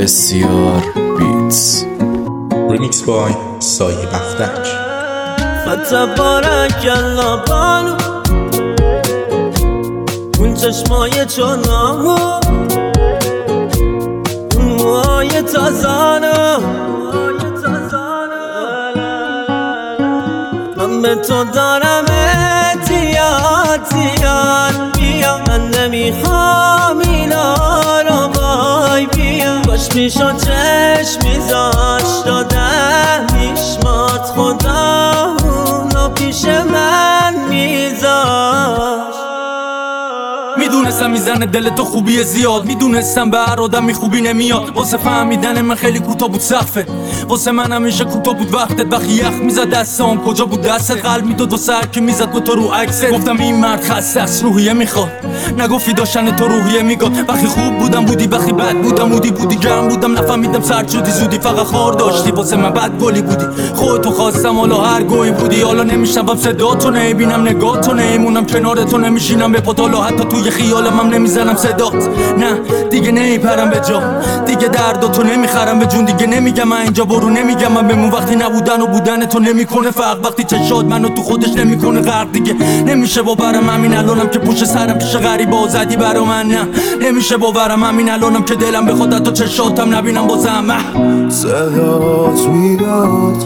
بسیار بیتس. ریمیکس بای سایه بختک. فتبارک الله بانو اون چشمای چونامو، اون موهای تازانو، من به تو دارم اتیان بیا، من نمیخوام اینا رو وای بیا، کاش میشو چشم میذاشت دادم میشمات خدا اونو پیش من میذاشت. میدونستم میزنه دل تو خوبی زیاد، میدونستم به هر آدمی خوبی نمیاد، واسه فهمیدن من خیلی کوتاه بود سقفه، واسه من همیشه کوتاه بود وقتت. وقتی یخ میزد دستام کجا بود دستت، قلب میداد واسه هر کی میزد با تو رو عکست. گفتم این مرد خسته است روحیه میخواد، نگفتی داشتن تو روحیه میگاد. وقتی خوب بودم بودی، وقتی بد بودم بودی گرم بودم نفهمیدم سرد شدی زودی، فقط خار داشتی واسه من بد گلی بودی. خودتو خواستم حالا هر گوی بودی، حالا نمیشنوم صداتو، نمیبینم نگاهتو، نمیمونم کنارتو، نمیشینم به پاتالو، حتی توی خیالم هم نمیزنم صدات. نه دیگه نمیپرم به جا، دیگه درداتو نمیخرم به جون، دیگه نمیگم من اینجا برو، نمیگم من بمون. وقتی نبودن و بودن تو نمیکنه فرق، وقتی چشات منو تو خودش نمیکنه غرق، دیگه نمیشه باورم همین الانم که پشت سرم پیش غریبا زدی برا من. نه نمیشه باورم همین الانم که دلم بخواد حتی چشاتم نبینم بازم. صدات میاد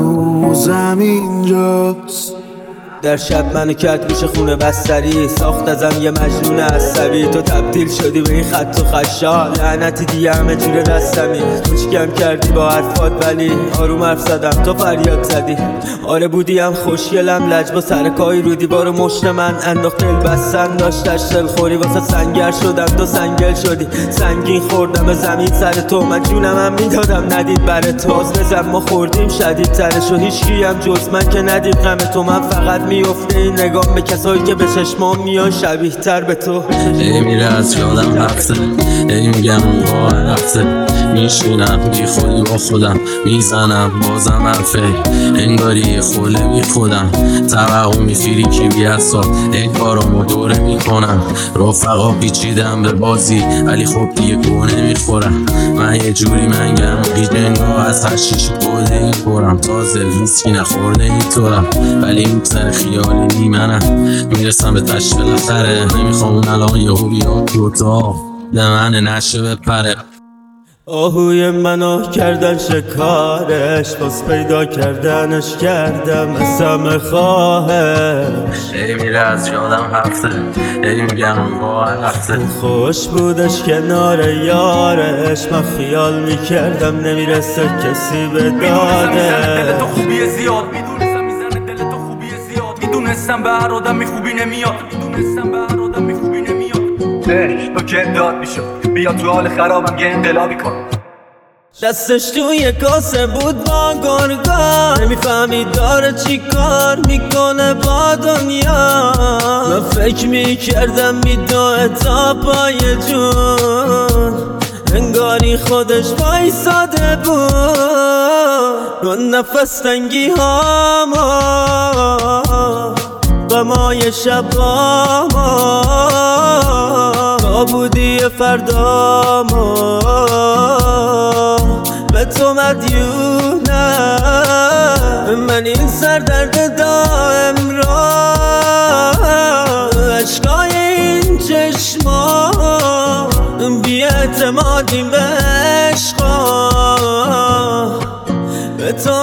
هنوزم اینجاست، در شب منو کرد میشه خونه بستری، ساخت ازم یه مجنون عصبی، تو تبدیل شدی به این خط و خشا، لعنتی دیگه همه جوره دستمی، تو چیکم کردی با حرفات ولی آروم حرف زدم تو فریاد زدی. آره بودیم خوشگلم لج با سرکای رو دیوار مشت من انداخت دل بستن، داشتش دلخوری واسه سنگر شدم تو سنگل شدی، سنگین خوردم به زمین سر تو، من جونم هم میدادم ندید بره تو، باز بزن ما خوردیم شدید ترشو، هیچکی هم جز من که ندید غم تو، من فقط میفته این نگام به کسایی که به چشمام میان شبیه تر به تو. میره از یادم رفته، میگم با رفته، میشینم بی خودی با خودم، میزنم بازم حرفه، انگاری خوله بی خودم، توقع میفیری کی بیاسا، این کارامو دوره میکنم، رفقا پیچیدم به بازی ولی خب دیگه گونه میخورم، من یه جوری منگم گیجنگاه از هشیش بوده میخورم، تازه ویسکی نخورده میتورم ولی این سر خیالی نیمنم، میرسم به تشت بالاخره، نمیخوام اون الان یه هو بیاد دوتا به من نشه بپره. آهوی منو کردن شکارش، باز پیدا کردنش کردم اسم خواهش، میره از یادم هفته، میگم با رفته، خوش بودش کنار یارش، من خیال میکردم نمیرسه کسی به دادش. دل تو خوبی زیاد، میدونستم میزنه دل تو خوبی زیاد، میدونستم به هر آدمی خوبی نمیاد، میدونستم به هر آدمی خوبی نمیاد. تو که داد میشد بیا تو حال خرابم یه انقلابی کن، دستش توی کاسه بود با گرگا، نمیفهمید داره چی کار میکنه با دنیا، من فکر میکردم میدوه تا پای جون، انگاری خودش وایساده بود رو نفس تنگی هاما، غمای شباما، تا بودی فرداما، به تو مدیونم، من این سردرد دائم را، عشقای این چشما، بی اعتمادیم به عشقا، به تو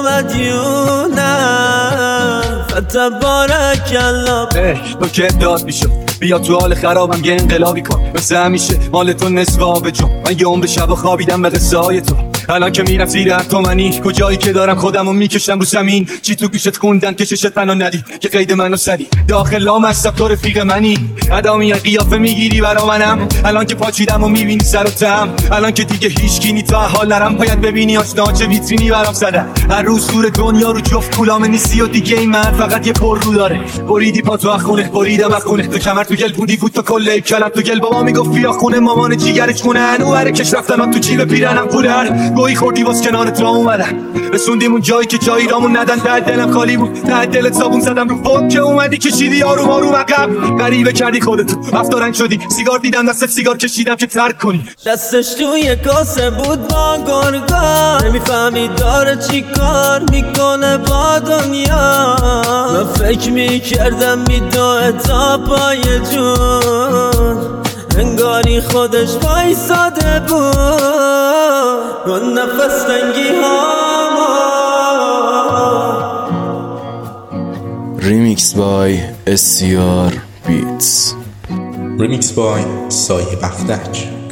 مدیونم، فتبارک الله. تو که داد میشد بیا تو حال خرابم یه انقلابی کن، مثل همیشه مال تو نصف آب جون، من یه عمر شب خوابیدم به قصه های تو، الان که میرم زیر اتمنی، کجایی که دارم خودمو میکشم رو زمین، چی تو گوشت خوندن که چشت منو ندی، که قید منو سدی، داخل لام هستم تو رفیق منی، ادامی قیافه میگیری برا منم، الان که پاچیدم و میبینی سر و تم، الان که دیگه هیچ کی نی تا حال نرم، باید ببینی آشنا چه ویترینی برام زدن، هر روز دور دنیا رو جفت کولام نیستی و دیگه این من فقط یه پر رو داره، بریدی پا تو خونه، بریدم از خونه، تو کمر تو گل بودی فوت تو کله کلم تو گل، بابا میگفت بیا خونه، مامان جیگرش خونه، انو هر کش رفتن تو جیب پیرنم پولر، گویی خوردی واس کنار تو اومدم رسوندیم اون جایی که جایی رامون ندن ته دلم خالی بود ته دلت صابون زدم رو فوق که اومدی کشیدی آروم آروم عقب غریبه کردی خودتو رفتارنگ شدی سیگار دیدم دستت سیگار کشیدم که ترک کنی دستش توی کاسه بود با گرگان نمیفهمید داره چی کار میکنه با دنیا من فکر میکردم میدوه تا پای جون انگاری خودش وایساده بود اون نفس تنگی ها ریمیکس بای SCR بیتس ریمیکس بای سایه بختک.